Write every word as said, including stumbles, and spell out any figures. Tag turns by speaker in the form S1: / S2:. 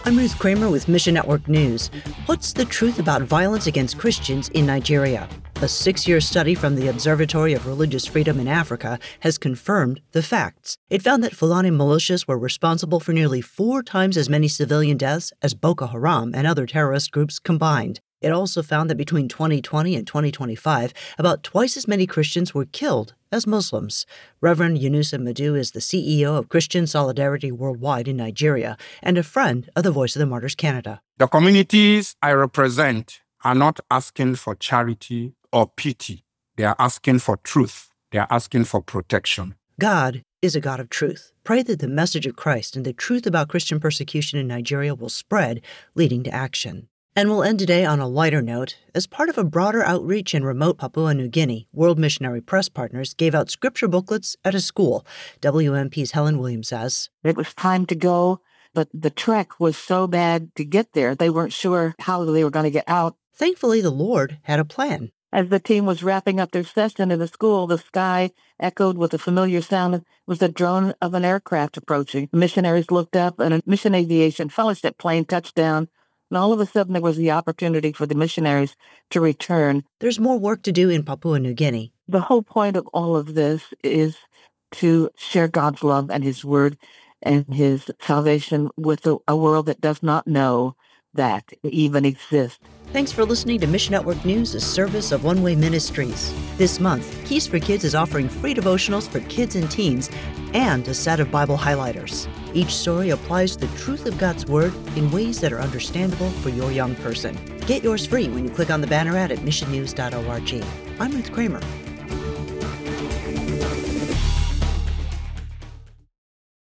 S1: I'm Ruth Kramer with Mission Network News. What's the truth about violence against Christians in Nigeria? A six-year study from the Observatory of Religious Freedom in Africa has confirmed the facts. It found that Fulani militias were responsible for nearly four times as many civilian deaths as Boko Haram and other terrorist groups combined. It also found that between twenty twenty and twenty twenty-five, about twice as many Christians were killed as Muslims. Reverend Yunusa Madu is the C E O of Christian Solidarity Worldwide in Nigeria and a friend of the Voice of the Martyrs Canada.
S2: The communities I represent are not asking for charity or pity. They are asking for truth. They are asking for protection.
S1: God is a God of truth. Pray that the message of Christ and the truth about Christian persecution in Nigeria will spread, leading to action. And we'll end today on a lighter note. As part of a broader outreach in remote Papua New Guinea, World Missionary Press Partners gave out scripture booklets at a school. W M P's Helen Williams says,
S3: "It was time to go, but the trek was so bad to get there, they weren't sure how they were going to get out.
S1: Thankfully, the Lord had a plan.
S3: As the team was wrapping up their session in the school, the sky echoed with a familiar sound. It was the drone of an aircraft approaching. The missionaries looked up, and a Mission Aviation Fellowship plane touched down. And all of a sudden, there was the opportunity for the missionaries to return.
S1: There's more work to do in Papua New Guinea.
S3: The whole point of all of this is to share God's love and His Word and His salvation with a, a world that does not know that even exists."
S1: Thanks for listening to Mission Network News, a service of One Way Ministries. This month, Keys for Kids is offering free devotionals for kids and teens and a set of Bible highlighters. Each story applies the truth of God's Word in ways that are understandable for your young person. Get yours free when you click on the banner ad at mission news dot org. I'm Ruth Kramer.